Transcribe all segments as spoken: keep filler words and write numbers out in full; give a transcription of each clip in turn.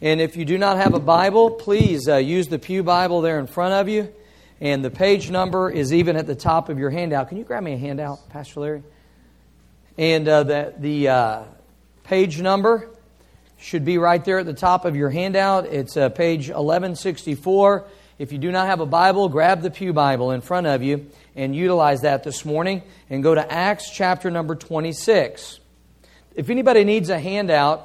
And if you do not have a Bible, please uh, use the Pew Bible there in front of you. And the page number is even at the top of your handout. Can you grab me a handout, Pastor Larry? And uh, the, the uh, page number should be right there at the top of your handout. It's uh, page eleven sixty-four. If you do not have a Bible, grab the Pew Bible in front of you and utilize that this morning. And go to Acts chapter number twenty-six. If anybody needs a handout,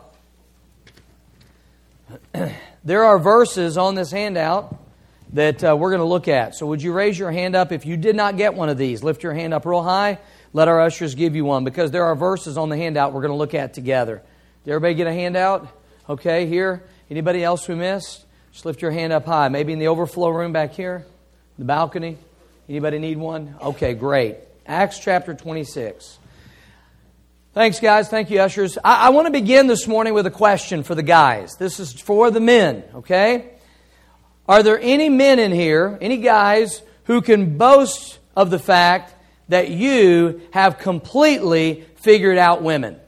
there are verses on this handout that uh, we're going to look at. So would you raise your hand up if you did not get one of these? Lift your hand up real high. Let our ushers give you one, because there are verses on the handout we're going to look at together. Did everybody get a handout? Okay, here. Anybody else we missed? Just lift your hand up high. Maybe in the overflow room back here, the balcony. Anybody need one? Okay, great. Acts chapter twenty-six. Thanks, guys. Thank you, ushers. I, I want to begin this morning with a question for the guys. This is for the men, okay? Are there any men in here, any guys, who can boast of the fact that you have completely figured out women?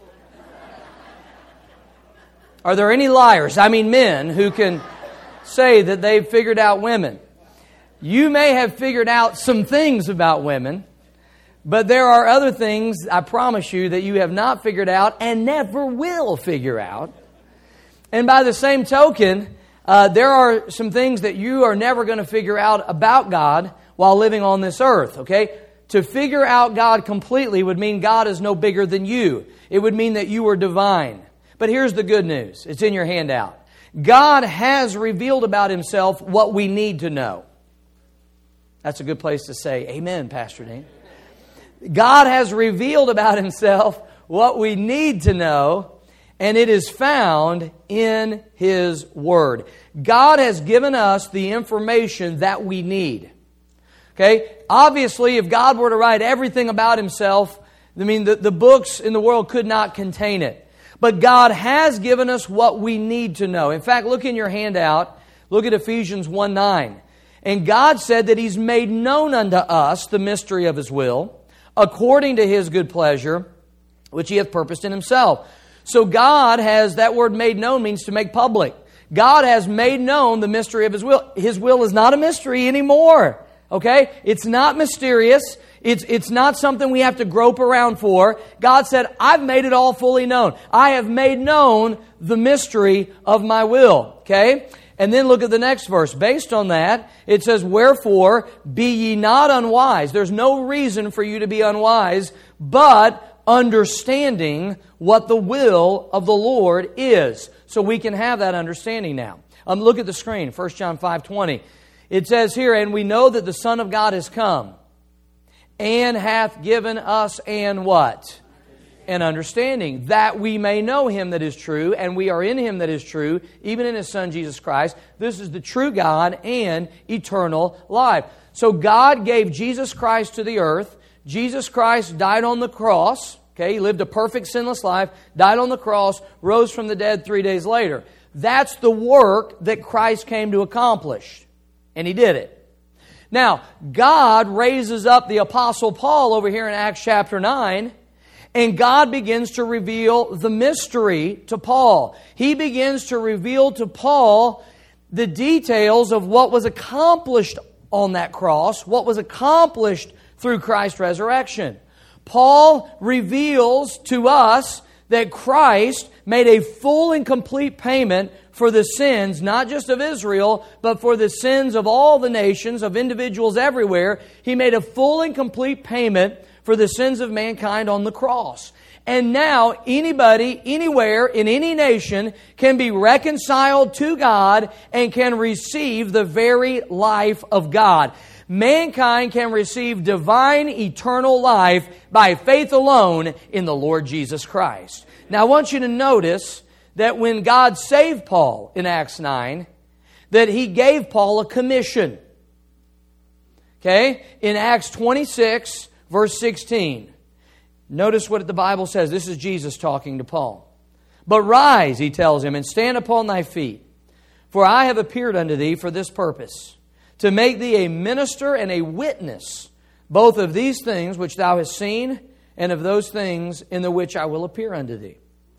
Are there any liars, I mean men, who can say that they've figured out women? You may have figured out some things about women, but there are other things, I promise you, that you have not figured out and never will figure out. And by the same token, uh, there are some things that you are never going to figure out about God while living on this earth, okay? To figure out God completely would mean God is no bigger than you. It would mean that you are divine. But here's the good news. It's in your handout. God has revealed about Himself what we need to know. That's a good place to say, amen, Pastor Dean. God has revealed about Himself what we need to know, and it is found in His Word. God has given us the information that we need. Okay? Obviously, if God were to write everything about Himself, I mean, the, the books in the world could not contain it. But God has given us what we need to know. In fact, look in your handout. Look at Ephesians one nine. And God said that He's made known unto us the mystery of His will, according to His good pleasure, which He hath purposed in Himself. So God has, that word made known means to make public. God has made known the mystery of His will. His will is not a mystery anymore. Okay? It's not mysterious. It's, it's not something we have to grope around for. God said, I've made it all fully known. I have made known the mystery of my will. Okay? And then look at the next verse. Based on that, it says, wherefore, be ye not unwise. There's no reason for you to be unwise, but understanding what the will of the Lord is. So we can have that understanding now. Um, look at the screen, First John five twenty. It says here, and we know that the Son of God is come, and hath given us an what? An understanding, that we may know Him that is true, and we are in Him that is true, even in His Son Jesus Christ. This is the true God and eternal life. So God gave Jesus Christ to the earth. Jesus Christ died on the cross. Okay, He lived a perfect sinless life, died on the cross, rose from the dead three days later. That's the work that Christ came to accomplish. And He did it. Now, God raises up the Apostle Paul over here in Acts chapter nine, and God begins to reveal the mystery to Paul. He begins to reveal to Paul the details of what was accomplished on that cross, what was accomplished through Christ's resurrection. Paul reveals to us that Christ made a full and complete payment for the sins, not just of Israel, but for the sins of all the nations, of individuals everywhere. He made a full and complete payment for the sins of mankind on the cross. And now anybody, anywhere, in any nation can be reconciled to God and can receive the very life of God. Mankind can receive divine eternal life by faith alone in the Lord Jesus Christ. Now I want you to notice that when God saved Paul in Acts nine, that He gave Paul a commission. Okay? In Acts twenty-six, verse sixteen. Notice what the Bible says. This is Jesus talking to Paul. But rise, He tells him, and stand upon thy feet. For I have appeared unto thee for this purpose, to make thee a minister and a witness, both of these things which thou hast seen, and of those things in the which I will appear unto thee.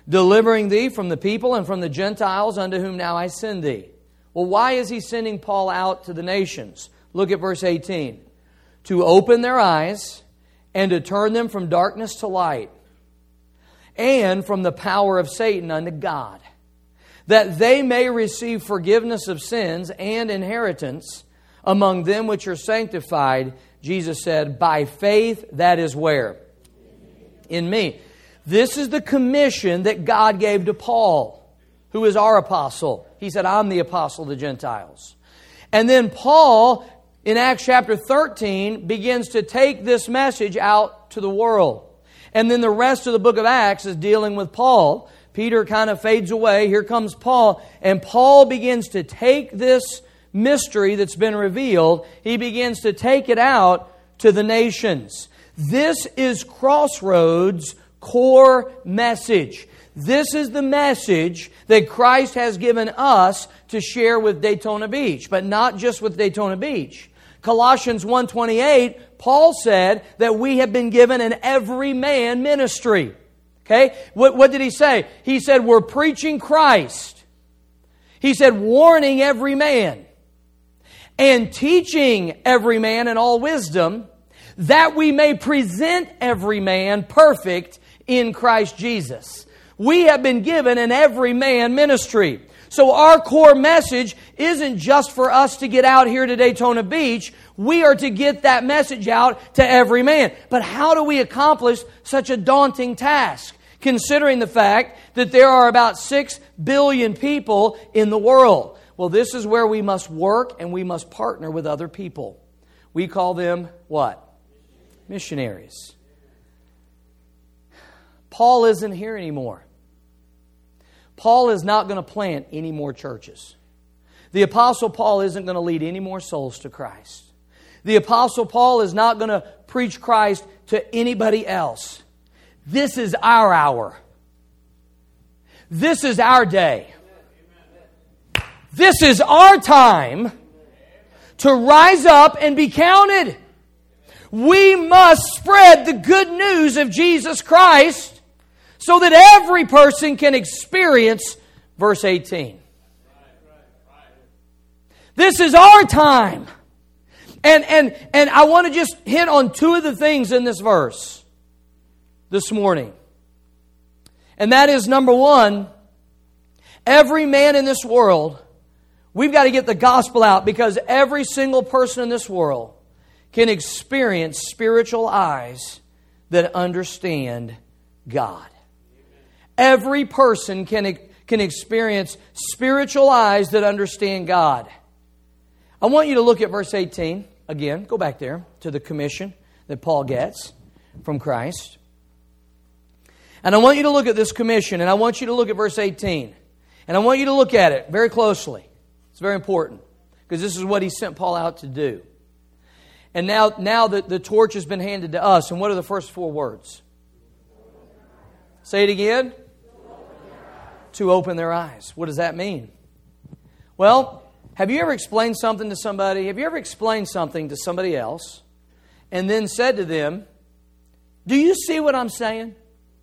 delivering thee from the people and from the Gentiles unto whom now I send thee. Well, why is he sending Paul out to the nations? Look at verse eighteen. To open their eyes and to turn them from darkness to light and from the power of Satan unto God, that they may receive forgiveness of sins and inheritance among them which are sanctified, Jesus said, by faith that is where? In me. This is the commission that God gave to Paul, who is our apostle. He said, I'm the apostle of the Gentiles. And then Paul, in Acts chapter thirteen, begins to take this message out to the world. And then the rest of the book of Acts is dealing with Paul. Peter kind of fades away. Here comes Paul. And Paul begins to take this mystery that's been revealed. He begins to take it out to the nations. This is Crossroads' core message. This is the message that Christ has given us to share with Daytona Beach, but not just with Daytona Beach. Colossians one twenty-eight, Paul said that we have been given an every man ministry. Okay? What, what did he say? He said we're preaching Christ. He said warning every man and teaching every man in all wisdom, that we may present every man perfect in Christ Jesus. We have been given an every man ministry. So our core message isn't just for us to get out here to Daytona Beach. We are to get that message out to every man. But how do we accomplish such a daunting task, considering the fact that there are about six billion people in the world? Well, this is where we must work and we must partner with other people. We call them what? Missionaries. Paul isn't here anymore. Paul is not going to plant any more churches. The Apostle Paul isn't going to lead any more souls to Christ. The Apostle Paul is not going to preach Christ to anybody else. This is our hour. This is our day. This is our time to rise up and be counted. We must spread the good news of Jesus Christ so that every person can experience verse eighteen. This is our time. And, and, and I want to just hit on two of the things in this verse this morning. And that is, number one, every man in this world, we've got to get the gospel out, because every single person in this world can experience spiritual eyes that understand God. Every person can, can experience spiritual eyes that understand God. I want you to look at verse eighteen. Again, go back there to the commission that Paul gets from Christ. And I want you to look at this commission, and I want you to look at verse eighteen. And I want you to look at it very closely. It's very important, because this is what he sent Paul out to do. And now, now that the torch has been handed to us, and what are the first four words? Say it again. To open their eyes. What does that mean? Well, have you ever explained something to somebody? Have you ever explained something to somebody else and then said to them, do you see what I'm saying?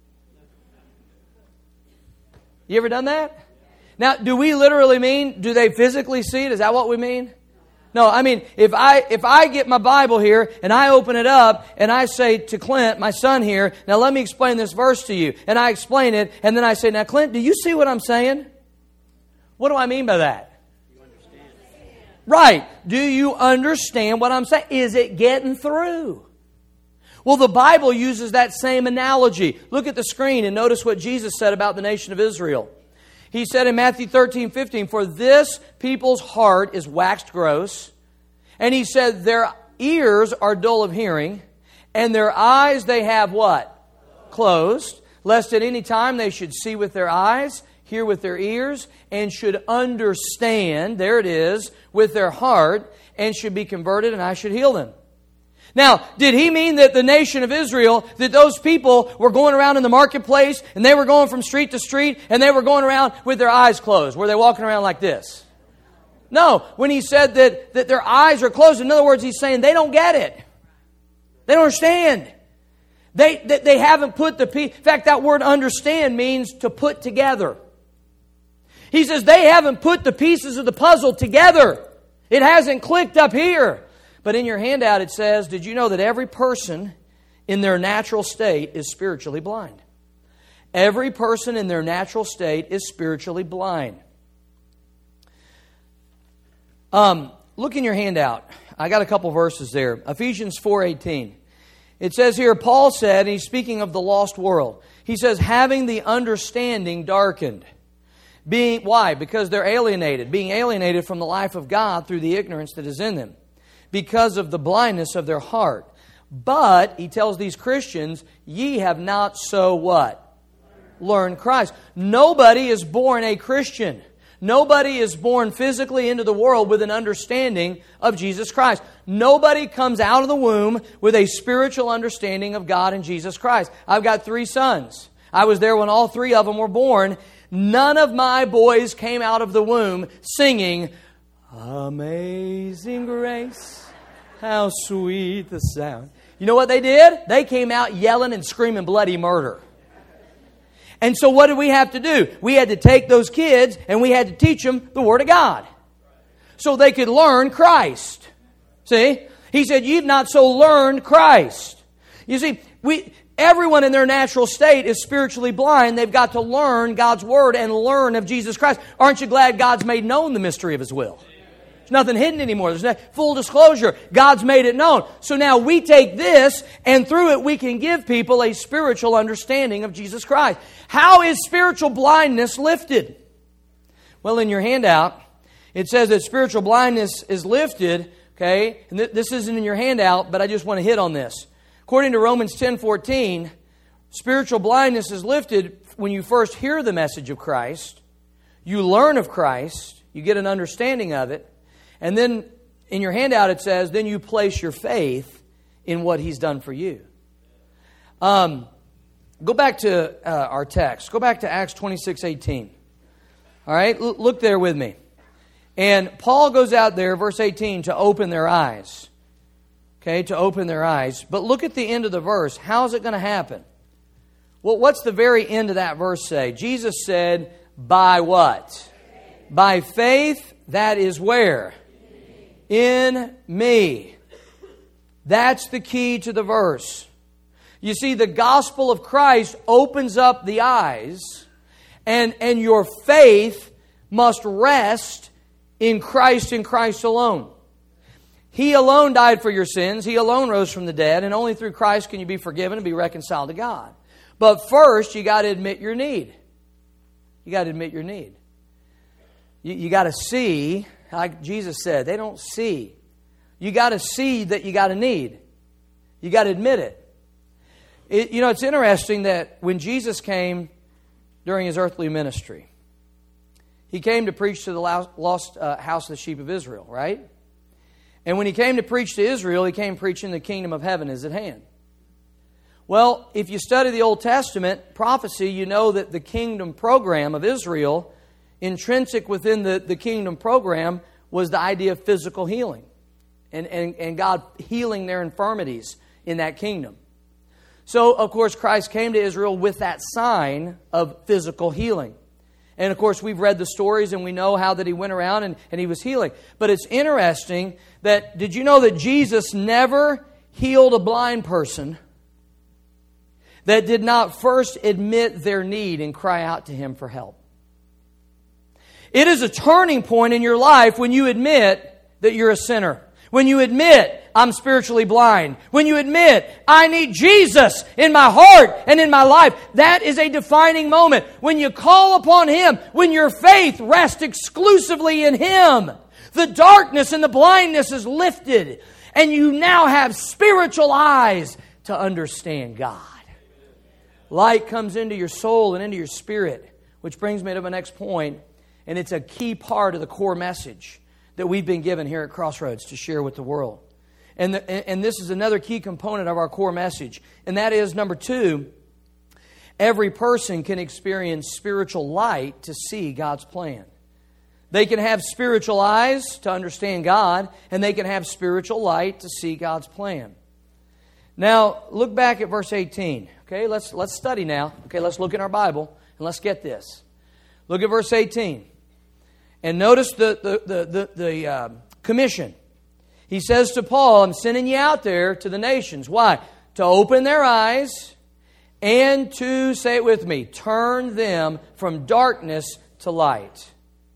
You ever done that? Now, do we literally mean, do they physically see it? Is that what we mean? No, I mean, if I if I get my Bible here and I open it up and I say to Clint, my son here, now let me explain this verse to you. And I explain it, and then I say, now Clint, do you see what I'm saying? What do I mean by that? You understand. Right. Do you understand what I'm saying? Is it getting through? Well, the Bible uses that same analogy. Look at the screen and notice what Jesus said about the nation of Israel. He said in Matthew thirteen fifteen, for this people's heart is waxed gross. And he said, their ears are dull of hearing, and their eyes they have what? Closed, lest at any time they should see with their eyes, hear with their ears, and should understand, there it is, with their heart, and should be converted, and I should heal them. Now, did he mean that the nation of Israel, that those people were going around in the marketplace and they were going from street to street and they were going around with their eyes closed? Were they walking around like this? No. When he said that, that their eyes are closed, in other words, he's saying they don't get it. They don't understand. They, they, they haven't put the piece. In fact, that word understand means to put together. He says they haven't put the pieces of the puzzle together. It hasn't clicked up here. But in your handout it says, did you know that every person in their natural state is spiritually blind? Every person in their natural state is spiritually blind. Um, look in your handout. I got a couple verses there. Ephesians four eighteen. It says here, Paul said, and he's speaking of the lost world. He says, having the understanding darkened. Being, why? Because they're alienated. Being alienated from the life of God through the ignorance that is in them. Because of the blindness of their heart. But, he tells these Christians, ye have not so what? Learned Christ. Nobody is born a Christian. Nobody is born physically into the world with an understanding of Jesus Christ. Nobody comes out of the womb with a spiritual understanding of God and Jesus Christ. I've got three sons. I was there when all three of them were born. None of my boys came out of the womb singing, Amazing Grace, how sweet the sound. You know what they did? They came out yelling and screaming bloody murder. And so what did we have to do? We had to take those kids and we had to teach them the Word of God. So they could learn Christ. See? He said, you've not so learned Christ. You see, we everyone in their natural state is spiritually blind. They've got to learn God's Word and learn of Jesus Christ. Aren't you glad God's made known the mystery of His will? There's nothing hidden anymore. There's no full disclosure. God's made it known. So now we take this, and through it we can give people a spiritual understanding of Jesus Christ. How is spiritual blindness lifted? Well, in your handout, it says that spiritual blindness is lifted, okay? And th- this isn't in your handout, but I just want to hit on this. According to Romans ten fourteen, spiritual blindness is lifted when you first hear the message of Christ, you learn of Christ, you get an understanding of it, and then in your handout it says, then you place your faith in what He's done for you. Um, go back to uh, our text. Go back to Acts twenty-six eighteen. All right, L- look there with me. And Paul goes out there, verse eighteen, to open their eyes. Okay, to open their eyes. But look at the end of the verse. How is it going to happen? Well, what's the very end of that verse say? Jesus said, by what? By faith, that is where? In me. That's the key to the verse. You see, the gospel of Christ opens up the eyes, and, and your faith must rest in Christ and Christ alone. He alone died for your sins. He alone rose from the dead, and only through Christ can you be forgiven and be reconciled to God. But first, you got to admit your need. You got to admit your need. You, you got to see, like Jesus said, they don't see. You got to see that you got a need. You got to admit it. it. You know, it's interesting that when Jesus came during His earthly ministry, He came to preach to the lost uh, house of the sheep of Israel, right? And when He came to preach to Israel, He came preaching the kingdom of heaven is at hand. Well, if you study the Old Testament prophecy, you know that the kingdom program of Israel, intrinsic within the, the kingdom program, was the idea of physical healing. And, and, and God healing their infirmities in that kingdom. So, of course, Christ came to Israel with that sign of physical healing. And, of course, we've read the stories and we know how that He went around and, and He was healing. But it's interesting that, did you know that Jesus never healed a blind person that did not first admit their need and cry out to Him for help? It is a turning point in your life when you admit that you're a sinner. When you admit, I'm spiritually blind. When you admit, I need Jesus in my heart and in my life. That is a defining moment. When you call upon Him, when your faith rests exclusively in Him, the darkness and the blindness is lifted, and you now have spiritual eyes to understand God. Light comes into your soul and into your spirit, which brings me to my next point, and it's a key part of the core message that we've been given here at Crossroads to share with the world. And, the, and this is another key component of our core message. And that is, number two, every person can experience spiritual light to see God's plan. They can have spiritual eyes to understand God, and they can have spiritual light to see God's plan. Now, look back at verse eighteen. Okay, let's let's study now. Okay, let's look in our Bible and let's get this. Look at verse eighteen. And notice the, the, the, the, the uh, commission. He says to Paul, I'm sending you out there to the nations. Why? To open their eyes and to, say it with me, turn them from darkness to light.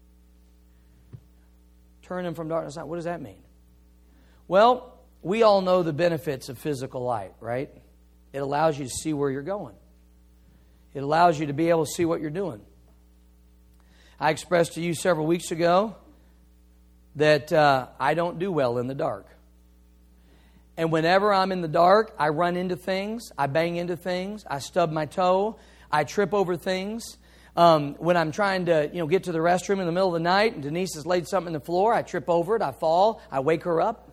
Turn them from darkness to light. What does that mean? Well, we all know the benefits of physical light, right? It allows you to see where you're going. It allows you to be able to see what you're doing. I expressed to you several weeks ago that uh, I don't do well in the dark. And whenever I'm in the dark, I run into things, I bang into things, I stub my toe, I trip over things. Um, when I'm trying to you know, get to the restroom in the middle of the night and Denise has laid something on the floor, I trip over it, I fall, I wake her up.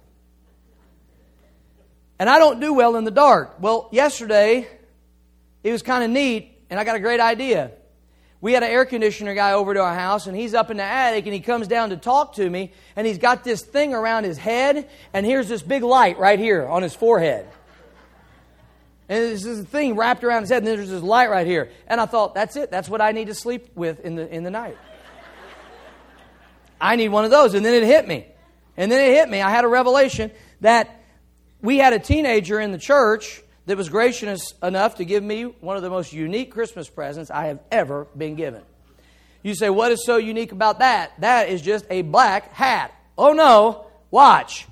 And I don't do well in the dark. Well, yesterday, it was kind of neat, and I got a great idea. We had an air conditioner guy over to our house, and he's up in the attic, and he comes down to talk to me, and he's got this thing around his head, and here's this big light right here on his forehead. And there's this thing wrapped around his head, and there's this light right here. And I thought, that's it. That's what I need to sleep with in the in the night. I need one of those. And then it hit me. And then it hit me. I had a revelation that we had a teenager in the church that was gracious enough to give me one of the most unique Christmas presents I have ever been given. You say, what is so unique about that? That is just a black hat. Oh no, watch.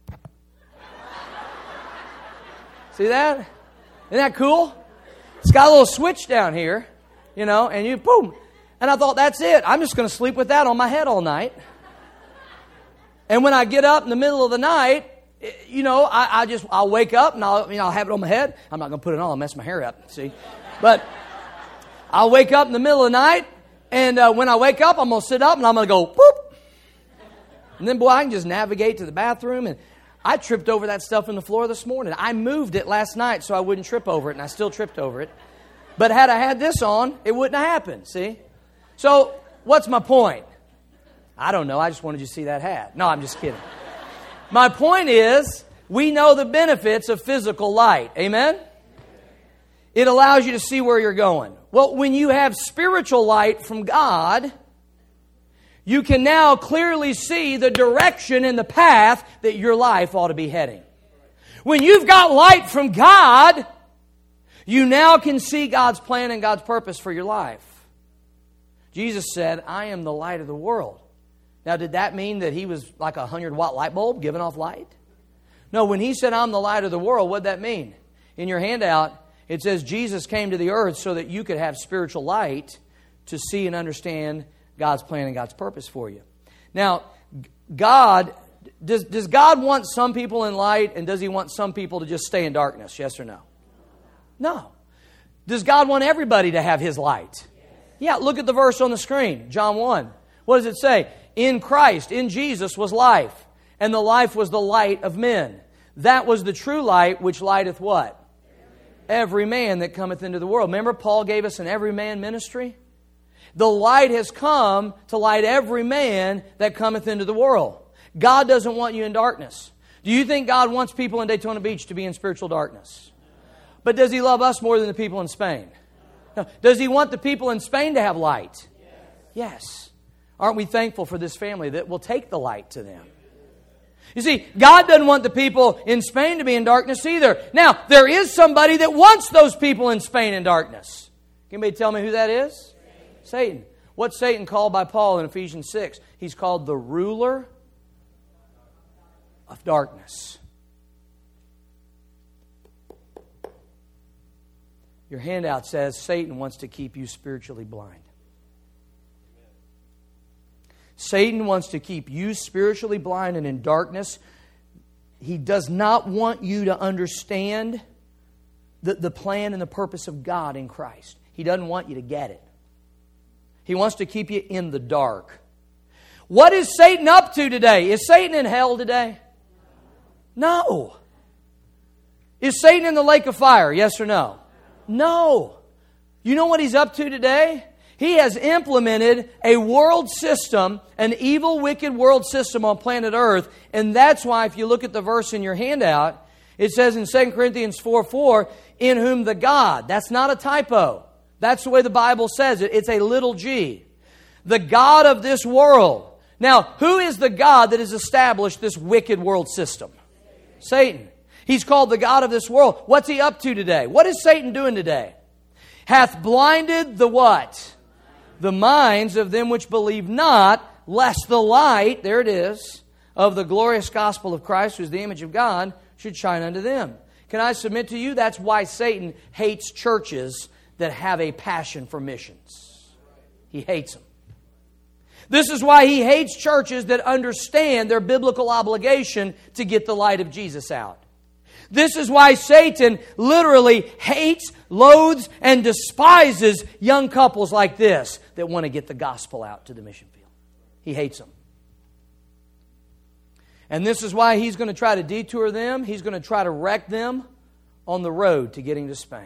See that? Isn't that cool? It's got a little switch down here, you know, and you, boom. And I thought, that's it. I'm just going to sleep with that on my head all night. And when I get up in the middle of the night, you know, I, I just, I'll wake up and I'll, you know, I'll have it on my head. I'm not going to put it on, I'll mess my hair up, see. But I'll wake up in the middle of the night, and uh, when I wake up, I'm going to sit up and I'm going to go, whoop. And then, boy, I can just navigate to the bathroom. And I tripped over that stuff on the floor this morning. I moved it last night so I wouldn't trip over it, and I still tripped over it. But had I had this on, it wouldn't have happened, see. So, what's my point? I don't know. I just wanted you to see that hat. No, I'm just kidding. My point is, we know the benefits of physical light. Amen? It allows you to see where you're going. Well, when you have spiritual light from God, you can now clearly see the direction and the path that your life ought to be heading. When you've got light from God, you now can see God's plan and God's purpose for your life. Jesus said, I am the light of the world. Now, did that mean that he was like a hundred-watt light bulb giving off light? No, when he said, I'm the light of the world, what did that mean? In your handout, it says Jesus came to the earth so that you could have spiritual light to see and understand God's plan and God's purpose for you. Now, God, does, does God want some people in light, and does He want some people to just stay in darkness? Yes or no? No. Does God want everybody to have His light? Yeah, look at the verse on the screen, John one. What does it say? In Christ, in Jesus was life, and the life was the light of men. That was the true light which lighteth what? Every man that cometh into the world. Remember, Paul gave us an every man ministry? The light has come to light every man that cometh into the world. God doesn't want you in darkness. Do you think God wants people in Daytona Beach to be in spiritual darkness? But does He love us more than the people in Spain? No. Does He want the people in Spain to have light? Yes. Aren't we thankful for this family that will take the light to them? You see, God doesn't want the people in Spain to be in darkness either. Now, there is somebody that wants those people in Spain in darkness. Can anybody tell me who that is? Satan. Satan. What's Satan called by Paul in Ephesians six? He's called the ruler of darkness. Your handout says Satan wants to keep you spiritually blind. Satan wants to keep you spiritually blind and in darkness. He does not want you to understand the, the plan and the purpose of God in Christ. He doesn't want you to get it. He wants to keep you in the dark. What is Satan up to today? Is Satan in hell today? No. Is Satan in the lake of fire? Yes or no? No. You know what he's up to today? He has implemented a world system, an evil, wicked world system on planet Earth. And that's why, if you look at the verse in your handout, It says in Second Corinthians four four, in whom the God, that's not a typo. That's the way the Bible says it. It's a little g. The God of this world. Now, who is the God that has established this wicked world system? Satan. He's called the God of this world. What's he up to today? What is Satan doing today? Hath blinded the what? The minds of them which believe not, lest the light, there it is, of the glorious gospel of Christ, who is the image of God, should shine unto them. Can I submit to you? That's why Satan hates churches that have a passion for missions. He hates them. This is why he hates churches that understand their biblical obligation to get the light of Jesus out. This is why Satan literally hates, loathes, and despises young couples like this that want to get the gospel out to the mission field. He hates them. And this is why he's going to try to detour them. He's going to try to wreck them on the road to getting to Spain.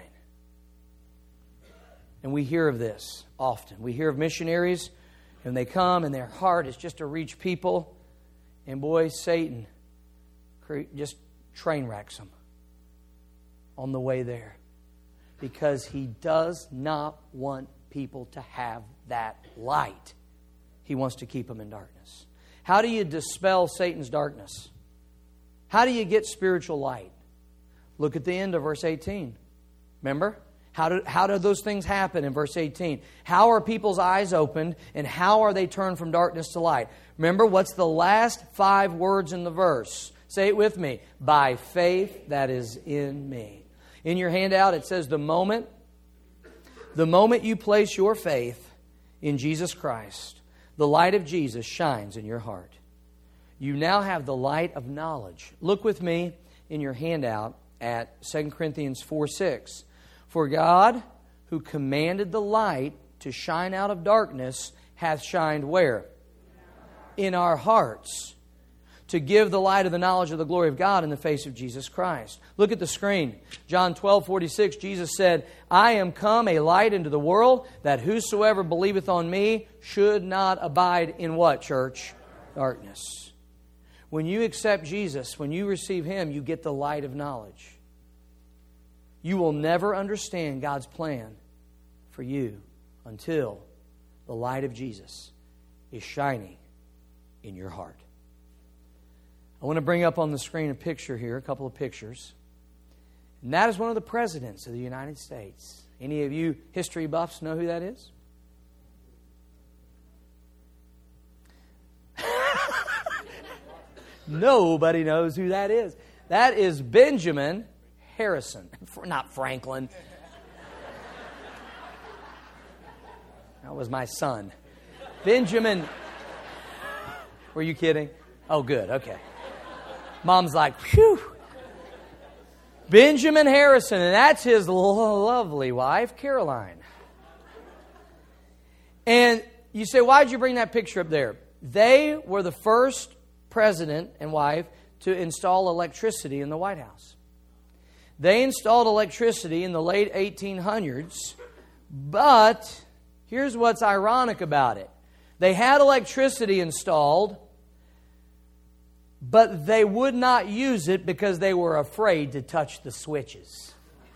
And we hear of this often. We hear of missionaries, and they come, and their heart is just to reach people. And boy, Satan just train wrecks them on the way there. Because he does not want people to have that light. He wants to keep them in darkness. How do you dispel Satan's darkness? How do you get spiritual light? Look at the end of verse eighteen. Remember? How do, how do those things happen in verse eighteen? How are people's eyes opened and how are they turned from darkness to light? Remember, what's the last five words in the verse? Say it with me. By faith that is in me. In your handout it says the moment, the moment you place your faith in Jesus Christ, the light of Jesus shines in your heart. You now have the light of knowledge. Look with me in your handout at Second Corinthians four six. For God, who commanded the light to shine out of darkness, hath shined where? In our hearts. To give the light of the knowledge of the glory of God in the face of Jesus Christ. Look at the screen. John twelve forty-six, Jesus said, I am come a light into the world, that whosoever believeth on me should not abide in what, church? Darkness. When you accept Jesus, when you receive Him, you get the light of knowledge. You will never understand God's plan for you until the light of Jesus is shining in your heart. I want to bring up on the screen a picture here, a couple of pictures. And that is one of the presidents of the United States. Any of you history buffs know who that is? Nobody knows who that is. That is Benjamin Harrison. Not Franklin. That was my son. Benjamin. Were you kidding? Oh, good. Okay. Mom's like, phew. Benjamin Harrison, and that's his lo- lovely wife, Caroline. And you say, why'd you bring that picture up there? They were the first president and wife to install electricity in the White House. They installed electricity in the late eighteen hundreds, but here's what's ironic about it. They had electricity installed, but they would not use it because they were afraid to touch the switches.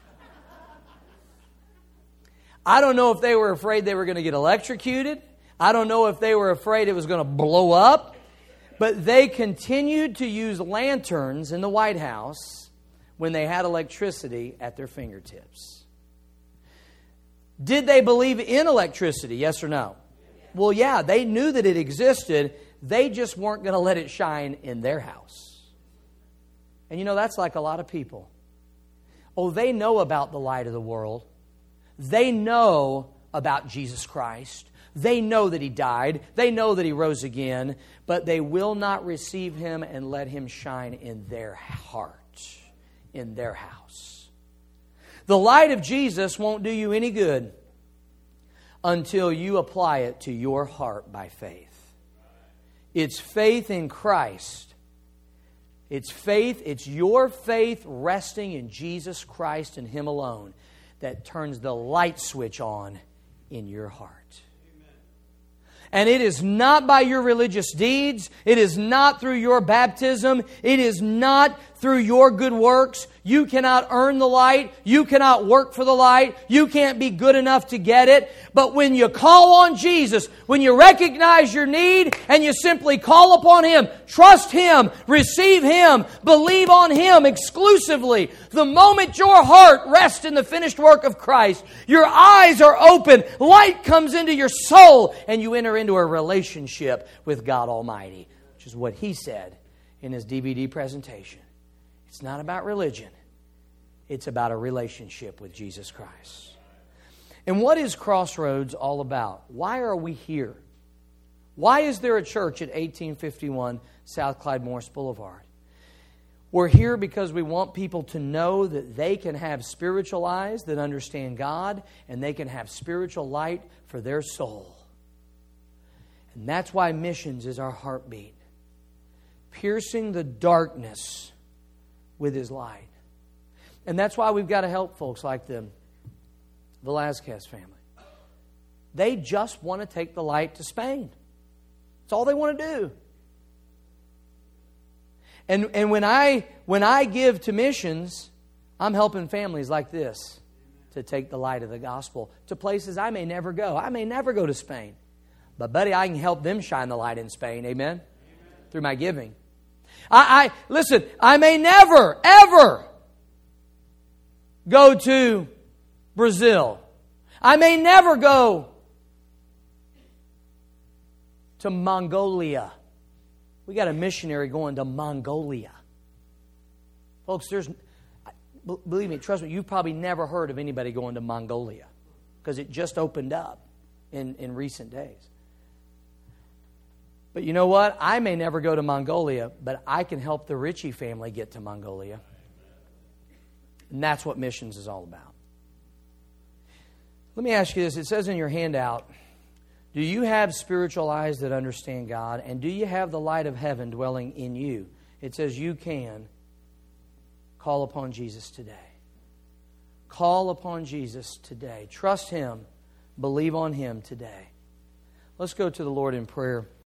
I don't know if they were afraid they were going to get electrocuted. I don't know if they were afraid it was going to blow up. But they continued to use lanterns in the White House when they had electricity at their fingertips. Did they believe in electricity? Yes or no? Well, yeah, they knew that it existed. They just weren't going to let it shine in their house. And you know, that's like a lot of people. Oh, they know about the light of the world. They know about Jesus Christ. They know that He died. They know that He rose again. But they will not receive Him and let Him shine in their heart, in their house. The light of Jesus won't do you any good until you apply it to your heart by faith. It's faith in Christ. It's faith, it's your faith resting in Jesus Christ and Him alone that turns the light switch on in your heart. And it is not by your religious deeds. It is not through your baptism. It is not through your good works. You cannot earn the light. You cannot work for the light. You can't be good enough to get it. But when you call on Jesus, when you recognize your need and you simply call upon Him, trust Him, receive Him, believe on Him exclusively, the moment your heart rests in the finished work of Christ, your eyes are open, light comes into your soul, and you enter into a relationship with God Almighty, which is what He said in His D V D presentation. It's not about religion. It's about a relationship with Jesus Christ. And what is Crossroads all about? Why are we here? Why is there a church at eighteen fifty-one South Clyde Morris Boulevard? We're here because we want people to know that they can have spiritual eyes that understand God, and they can have spiritual light for their soul. And that's why missions is our heartbeat. Piercing the darkness with His light. And that's why we've got to help folks like the Velazquez family. They just want to take the light to Spain. That's all they want to do. And and when I when I give to missions, I'm helping families like this to take the light of the gospel to places I may never go. I may never go to Spain. But buddy, I can help them shine the light in Spain, amen? Amen. Through my giving. I, I listen, I may never, ever go to Brazil. I may never go to Mongolia. We got a missionary going to Mongolia. Folks, there's, believe me, trust me, you've probably never heard of anybody going to Mongolia because it just opened up in, in recent days. But you know what? I may never go to Mongolia, but I can help the Ritchie family get to Mongolia. And that's what missions is all about. Let me ask you this. It says in your handout, do you have spiritual eyes that understand God? And do you have the light of heaven dwelling in you? It says you can call upon Jesus today. Call upon Jesus today. Trust Him. Believe on Him today. Let's go to the Lord in prayer.